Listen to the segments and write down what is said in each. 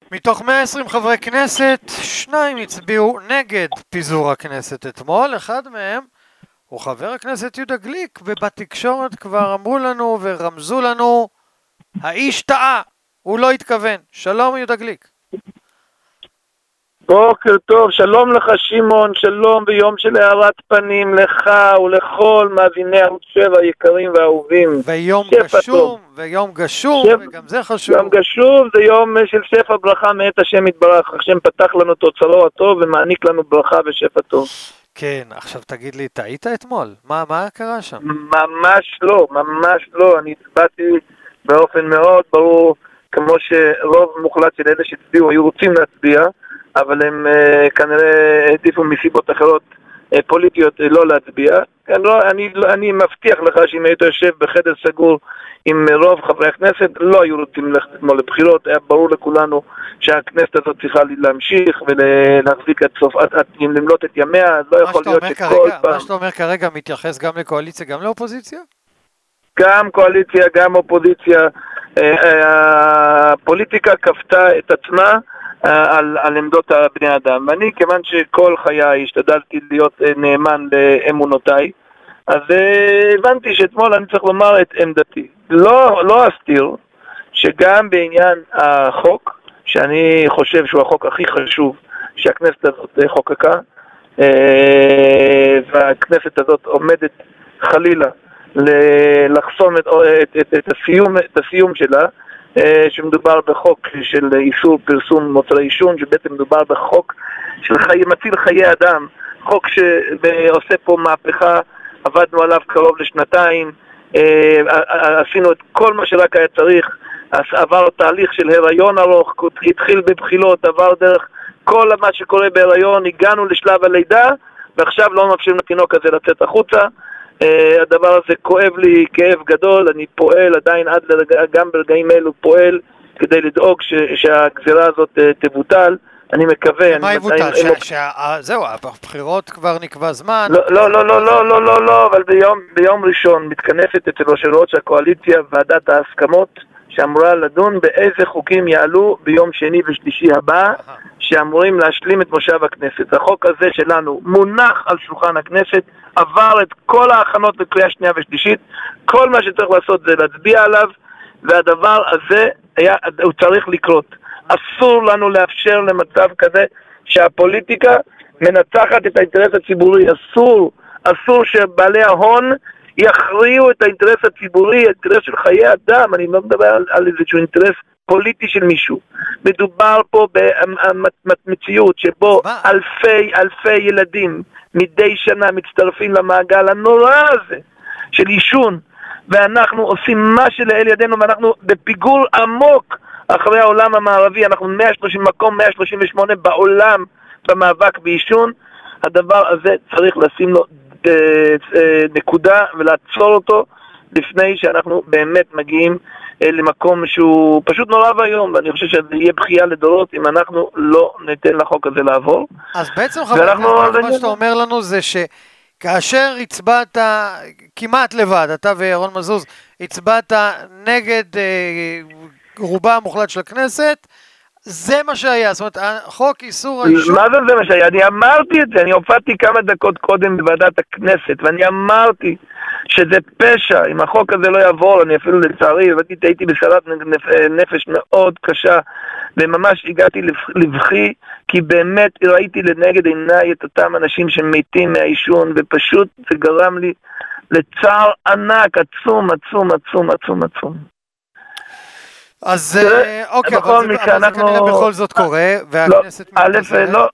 מתוך 120 חברי כנסת, 2 הצביעו נגד פיזור הכנסת אתמול, אחד מהם הוא חבר הכנסת יהודה גליק, ובתקשורת כבר אמרו לנו ורמזו לנו, האיש טעה, הוא לא התכוון. שלום יהודה גליק. בוקר טוב, שלום לך שמעון, שלום ביום של הארת פנים לך ולכל מאזיני ערוץ 7 היקרים והאהובים. ויום גשום, ויום גשום, וגם זה חשוב. יום גשום זה יום של שפע ברכה מאת השם יתברך, השם פתח לנו את אוצרו הטוב ומעניק לנו ברכה ושפע טוב. כן, עכשיו תגיד לי, טעית אתמול? מה קרה שם? ממש לא, אני הצבעתי באופן מאוד ברור, כמו שרוב מוחלט של אלה שהצביעו היו רוצים להצביע, אבל הם כנראה העדיפו מסיבות אחרות פוליטיות לא להצביע. אני מבטיח לך שאם היית יושב בחדר סגור עם רוב חברי הכנסת, לא היו רוצים ללכת אתמול לבחירות. היה ברור לכולנו שהכנסת הזאת צריכה להמשיך ולהחזיק עד סוף, למלות את ימיה. לא יכול להיות שכל פעם... מה שאתה אומר כרגע מתייחס גם לקואליציה, גם לאופוזיציה? גם קואליציה, גם אופוזיציה. הפוליטיקה כפתה את עצמה על עמדות הבני אדם, ואני כיוון שכל חיי השתדלתי להיות נאמן לאמונותיי, אז הבנתי שאתמול אני צריך לומר את עמדתי. לא אסתיר שגם בעניין החוק, שאני חושב שהוא החוק הכי חשוב שהכנסת הזאת חוקקה, והכנסת הזאת עומדת חלילה לחסום את הסיום שלה, שמדובר בחוק של איסור פרסום מוצרי עישון, שבעצם מדובר בחוק של מציל חיי אדם, חוק שעושה פה מהפכה. עבדנו עליו קרוב לשנתיים, עשינו את כל מה שרק היה צריך, עבר תהליך של הריון ארוך, התחיל בבחילות, עבר דרך כל מה שקורה בהריון, הגענו לשלב הלידה, ועכשיו לא מאפשרים לתינוק הזה לצאת החוצה. הדבר הזה כואב לי כאב גדול, אני פועל עדיין גם ברגעים אלו פועל כדי לדאוג שהגזירה הזאת תבוטל. אני מקווה... מה יבוטל? זהו, הבחירות כבר נקבע זמן. לא, אבל ביום ראשון מתכנסת אצל יושב ראש הקואליציה ועדת ההסכמות שאמורה לדון באיזה חוקים יעלו ביום שני ושלישי הבא, שאמורים להשלים את מושב הכנסת. החוק הזה שלנו מונח על שולחן הכנסת, עבר את כל ההכנות לקריאה שנייה ושלישית, כל מה שצריך לעשות זה להצביע עליו, והדבר הזה הוא צריך לקרות. אסור לנו לאפשר למצב כזה שהפוליטיקה מנצחת את האינטרס הציבורי. אסור שבעלי ההון יכריעו את האינטרס הציבורי, האינטרס של חיי אדם. אני לא מדבר על איזשהו אינטרס פוליטי של מישהו. מדובר פה במציאות שבו אלפי ילדים מדי שנה מצטרפים למעגל הנורא הזה של עישון, ואנחנו עושים מה שלאל ידינו, ואנחנו בפיגור עמוק אחרי העולם המערבי. אנחנו 138 בעולם במאבק בעישון. הדבר הזה צריך לשים לו נקודה ולעצור אותו לפני שאנחנו באמת מגיעים למקום שהוא פשוט נורא והיום, ואני חושב שזה יהיה בכייה לדורות אם אנחנו לא ניתן לחוק הזה לעבור. אז בעצם מה שאתה אומר לנו זה שכאשר הצבעת כמעט לבד, אתה וירון מזוז הצבעת נגד רובה המוחלט של הכנסת, זה מה שהיה. זאת אומרת, חוק איסור העישון... מה זה מה שהיה? אני אמרתי את זה, אני הופעתי כמה דקות קודם בוועדת הכנסת, ואני אמרתי שזה פשע, אם החוק הזה לא יעבור. אני אפילו לצערי, הייתי בסערת נפש מאוד קשה, וממש הגעתי לבכי, כי באמת ראיתי לנגד עיניי את אותם אנשים שמתים מהעישון, ופשוט זה גרם לי לצער ענק, עצום. אז אוקיי, אבל זה כנראה בכל זאת קורה, והכנסת מתפזרת.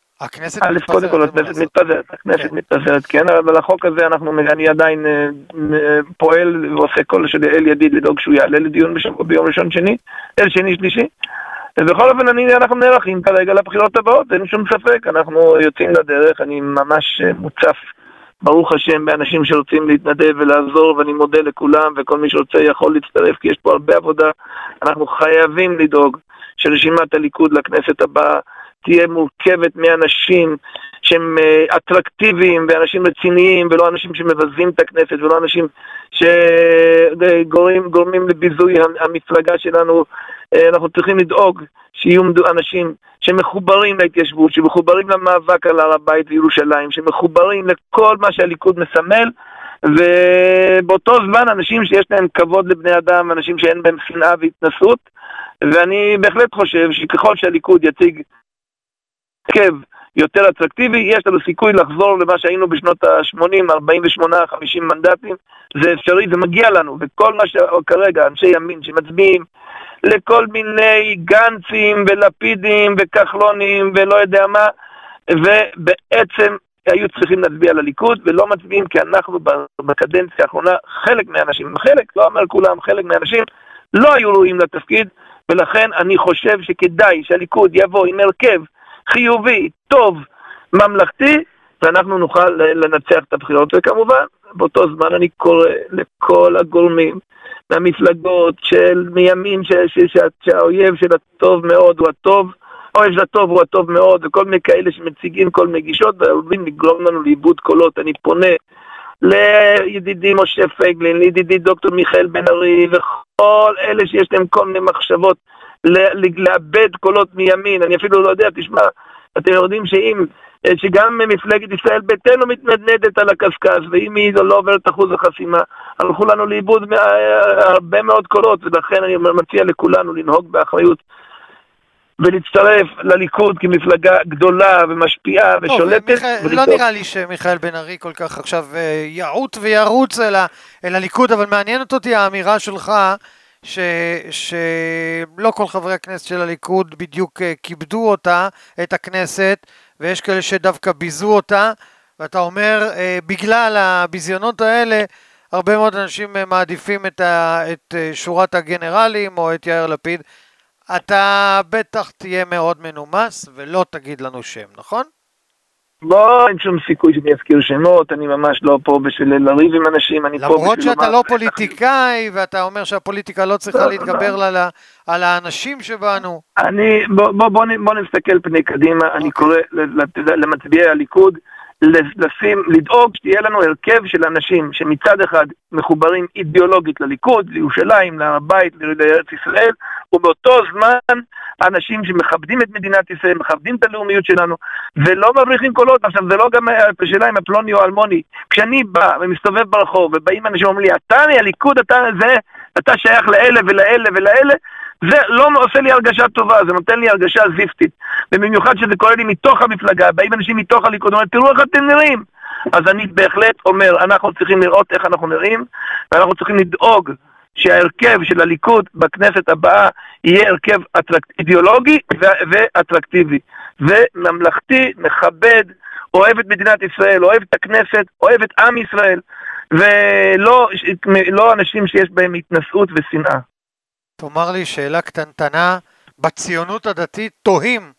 הכנסת מתפזרת, כן, אבל החוק הזה אני עדיין פועל ועושה כל שלאל ידי לדאוג שהוא יעלה לדיון ביום ראשון שני שלישי. ובכל אופן אנחנו נערכים כרגע לבחירות הבאות, אין שום ספק, אנחנו יוצאים לדרך. אני ממש מוצף ברוך השם באנשים שרוצים להתנדב ולעזור, ואני מודה לכולם, וכל מי שרוצה יכול להצטרף, כי יש פה הרבה עבודה. אנחנו חייבים לדאוג שרשימת הליכוד לכנסת הבאה תהיה מורכבת מאנשים שהם אטרקטיביים ואנשים רציניים, ולא אנשים שמבזים את הכנסת, ולא אנשים שגורמים לביזוי המפלגה שלנו. אנחנו צריכים לדאוג שיהיו אנשים שמחוברים להתיישבות, שמחוברים למאבק על הר הבית וירושלים, שמחוברים לכל מה שהליכוד מסמל, ובאותו זמן אנשים שיש להם כבוד לבני אדם, אנשים שאין בהם שנאה והתנסות. ואני בהחלט חושב שככל שהליכוד יציג הרכב יותר אטרקטיבי, יש לנו סיכוי לחזור למה שהיינו בשנות ה-80, 48, 50 מנדטים. זה אפשרי, זה מגיע לנו. וכל מה שכרגע אנשי ימין שמצביעים לכל מיני גנצים ולפידים וכחלונים ולא יודע מה, ובעצם היו צריכים להצביע לליכוד, ולא מצביעים כי אנחנו בקדנציה האחרונה, חלק מהאנשים, לא אומר כולם, חלק מהאנשים לא היו ראויים לתפקיד, ולכן אני חושב שכדאי שהליכוד יבוא עם הרכב חיובי, טוב, ממלכתי, ואנחנו נוכל לנצח את הבחירות. וכמובן, באותו זמן אני קורא לכל הגורמים מהמפלגות מימין שהאויב של הטוב מאוד הוא הטוב, האויב של הטוב הוא הטוב מאוד, וכל מיני כאלה שמציגים כל מיני גישות ועלולים לגרום לנו לאיבוד קולות. אני פונה לידידי משה פייגלין, לידידי דוקטור מיכאל בן ארי, וכל אלה שיש להם כל מיני מחשבות לאבד קולות מימין. אני אפילו לא יודע, תשמע, אתם יודעים שגם מפלגת ישראל ביתנו מתנדנדת על הקשקש, ואם היא לא עוברת אחוז החסימה, הלכו לנו לאיבוד הרבה מאוד קולות, ולכן אני מציע לכולנו לנהוג באחריות ולהצטרף לליכוד כמפלגה גדולה ומשפיעה ושולטת. לא נראה לי שמיכאל בן ארי כל כך עכשיו יעוט וירוץ אל הליכוד, אבל מעניינת אותי האמירה שלך שלא כל חברי הכנסת של הליכוד בדיוק כיבדו אותה, את הכנסת, ויש כאלה שדווקא ביזו אותה, ואתה אומר בגלל הביזיונות האלה הרבה מאוד אנשים מעדיפים את שורת הגנרלים או את יאיר לפיד. אתה בטח תהיה מאוד מנומס ולא תגיד לנו שם, נכון? לא, אין שום סיכוי שאני אזכיר שמות, אני ממש לא פה בשביל לריב עם אנשים, אני פה בשביל... למרות שאתה לא פוליטיקאי, ואתה אומר שהפוליטיקה לא צריכה להתגבר על האנשים שבנו. בוא נסתכל פני קדימה, אני קורא למצביעי הליכוד, לדאוג שתהיה לנו הרכב של אנשים שמצד אחד מחוברים אידיאולוגית לליכוד, לירושלים, להר הבית, לארץ ישראל, ובאותו זמן אנשים שמכבדים את מדינת ישראל, מכבדים את הלאומיות שלנו, ולא מבריחים קולות. עכשיו זה לא גם השאלה עם הפלוני או אלמוני. כשאני בא ומסתובב ברחוב ובאים אנשים ואומרים לי, אתה מהליכוד, אתה שייך לאלה ולאלה ולאלה, זה לא עושה לי הרגשה טובה, זה נותן לי הרגשה זיפתית, ובמיוחד שזה קורה לי מתוך המפלגה, באים אנשים מתוך הליכוד, אומרים, תראו איך אתם נראים. אז אני בהחלט אומר, אנחנו צריכים לראות איך אנחנו נראים, ואנחנו צריכים לדאוג שההרכב של הליכוד בכנסת הבאה יהיה הרכב אידיאולוגי ואטרקטיבי, וממלכתי, מכבד, אוהב את מדינת ישראל, אוהב את הכנסת, אוהב את עם ישראל, ולא אנשים שיש בהם התנשאות ושנאה. תאמר לי שאלה קטנטנה, בציונות הדתית תוהים,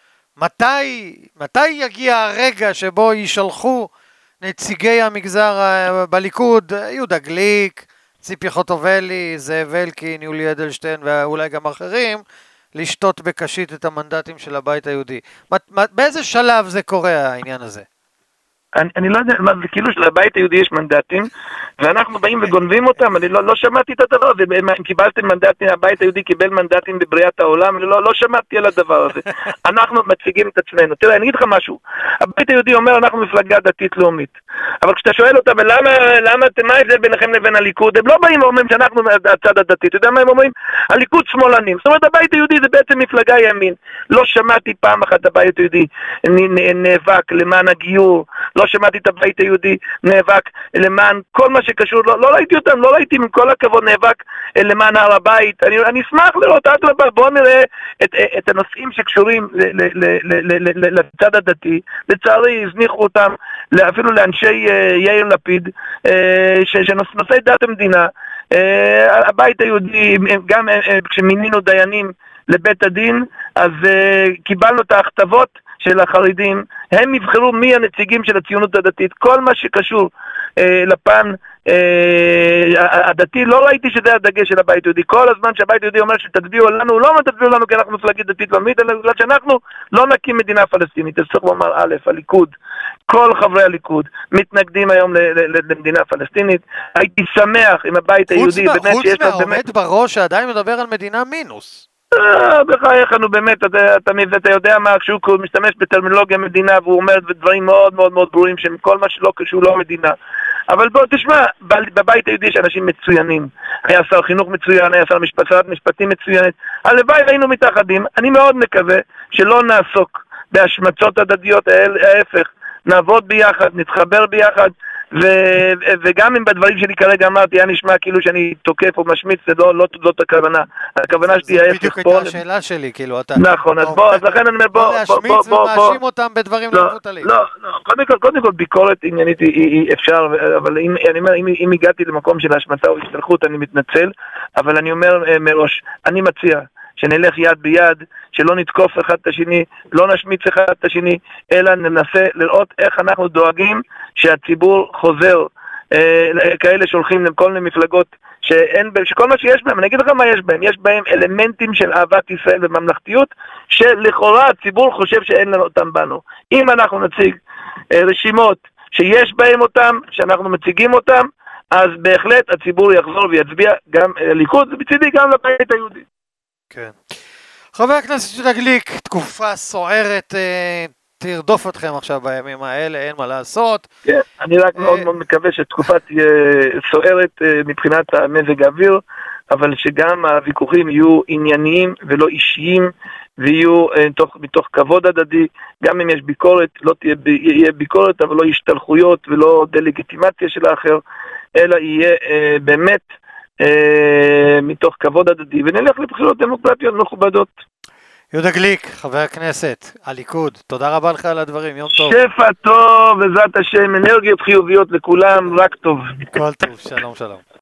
מתי יגיע הרגע שבו יישלחו נציגי המגזר בליכוד, יהודה גליק, ציפי חוטובלי, זאב אלקין, יולי אדלשטיין ואולי גם אחרים, לשתות בקשית את המנדטים של הבית היהודי. באיזה שלב זה קורה העניין הזה? אני לא יודע, זה כאילו שלבית היהודי יש מנדטים, ואנחנו באים וגונבים אותם. אני לא שמעתי את הדבר הזה. אם קיבלתם מנדטים, הבית היהודי קיבל מנדטים בבריאת העולם, לא שמעתי על הדבר הזה. אנחנו מציגים את עצמנו. תראה, אני אגיד לך משהו. הבית היהודי אומר, אנחנו מפלגה דתית לאומית. אבל כשאתה שואל אותם, מה ההבדל ביניכם לבין הליכוד? הם לא באים ואומרים שאנחנו הצד הדתי. אתה יודע מה הם אומרים? הליכוד שמאלנים. זאת אומרת, הבית היהודי זה בעצם מפלגה ימין. לא שמעתי פעם אחת הבית היהודי נאבק למען הגיור. לא שמעתי את הבית היהודי נאבק למען כל מה שקשור, לא ראיתי אותם, לא ראיתי עם כל הכבוד נאבק למען הר הבית. אני אשמח לראות, בואו נראה את הנושאים שקשורים לצד הדתי. לצערי הזניחו אותם אפילו לאנשי יאיר לפיד, שנושאי דת המדינה. הבית היהודי, גם כשמינינו דיינים לבית הדין, אז קיבלנו את ההכתבות של החרדים, הם יבחרו מי הנציגים של הציונות הדתית. כל מה שקשור לפן הדתי, לא ראיתי שזה הדגש של הבית היהודי. כל הזמן שהבית היהודי אומר שתצביעו לנו, לא תצביעו לנו כי אנחנו מפלגת דתית לאומית, אלא בגלל שאנחנו לא נקים מדינה פלסטינית. אז צריך לומר, א', הליכוד, כל חברי הליכוד מתנגדים היום למדינה פלסטינית. הייתי שמח אם הבית היהודי באמת חוץ מהעומד בראש שעדיין מדבר על מדינה מינוס. בחייך, נו באמת, אתה יודע מה, כשהוא משתמש בטרמינולוגיה מדינה והוא אומר דברים מאוד מאוד מאוד ברורים שהם כל מה שלא כשהוא לא מדינה. אבל בוא תשמע, בבית היהודי יש אנשים מצוינים, היה שר חינוך מצוין, היה שר משפטים מצוינת, הלוואי היינו מתאחדים. אני מאוד מקווה שלא נעסוק בהשמצות הדדיות, ההפך, נעבוד ביחד, נתחבר ביחד, וגם אם בדברים שלי כרגע אמרתי, היה נשמע כאילו שאני תוקף או משמיץ, זה לא הכוונה. הכוונה שלי ההפך. זה בדיוק הייתה השאלה שלי, כאילו אתה... נכון, אז לכן אני אומר בוא... להשמיץ ומאשים אותם בדברים לא מבוטלים. לא, קודם כל ביקורת עניינית היא אפשר, אבל אם הגעתי למקום של השמצה או השתלחות, אני מתנצל, אבל אני אומר מראש, אני מציע שנלך יד ביד, שלא נתקוף אחד את השני, לא נשמיץ אחד את השני, אלא ננסה לראות איך אנחנו דואגים שהציבור חוזר, כאלה שהולכים לכל מיני מפלגות, שכל מה שיש בהם, אני אגיד לך מה יש בהם, יש בהם אלמנטים של אהבת ישראל וממלכתיות, שלכאורה הציבור חושב שאין לנו אותם בנו. אם אנחנו נציג רשימות שיש בהם אותם, שאנחנו מציגים אותם, אז בהחלט הציבור יחזור ויצביע גם ליכוד, ובצדי גם לבית היהודי. כן. חבר הכנסת יהודה גליק, תקופה סוערת תרדוף אתכם עכשיו בימים האלה, אין מה לעשות. כן, אני רק מאוד מאוד מקווה שתקופה תהיה סוערת מבחינת המזג האוויר, אבל שגם הוויכוחים יהיו ענייניים ולא אישיים, ויהיו מתוך כבוד הדדי, גם אם יש ביקורת, לא תהיה ביקורת, אבל לא השתלחויות ולא דלגיטימציה של האחר, אלא יהיה באמת מתוך כבוד הדדי, ונלך לבחירות דמוקרטיות מכובדות. יהודה גליק, חבר הכנסת, הליכוד, תודה רבה לך על הדברים, יום טוב. שפע טוב, בעזרת השם, אנרגיות חיוביות לכולם, רק טוב. כל טוב, שלום שלום.